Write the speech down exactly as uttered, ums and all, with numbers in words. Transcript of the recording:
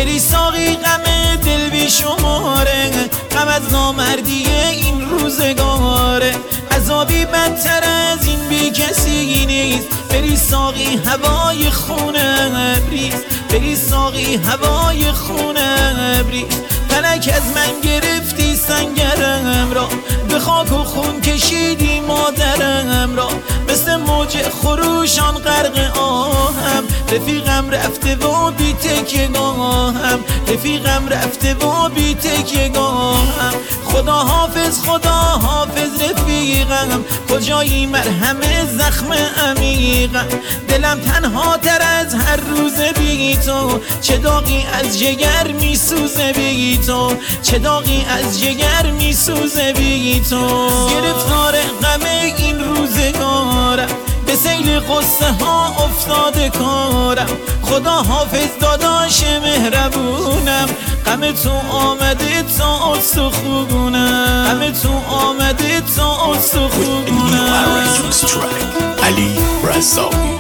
بری ساقی غم دل بی شماره، غم از نامردی این روزگاره، عذابی بدتر از این بی کسی نیست. بری ساقی هوای خونه بریز، بری ساقی هوای خونه بریز. فلک از من گرفتی سنگرم را، به خاک و خون کشیدی مادرم را، مثل موج خروشان غرق آهم. رفیقم رفته و بی تکیه‌گاهم، رفیقم رفته و بی تکیه‌گاهم. خدا حافظ خدا حافظ رفیقم، کجایی مرهم زخم عمیقم. دلم تنها تر از هر روز بی تو، چه داغی از جگر میسوزه بی تو، چه داغی از جگر میسوزه بی تو. گرفتار غم این روزگارم، به سیل قصه ها افتاده کارم. خدا حافظ داداش مهربونم، غم تو آمده تا استخونم، غم تو آمده تا استخونم. علی رزاقی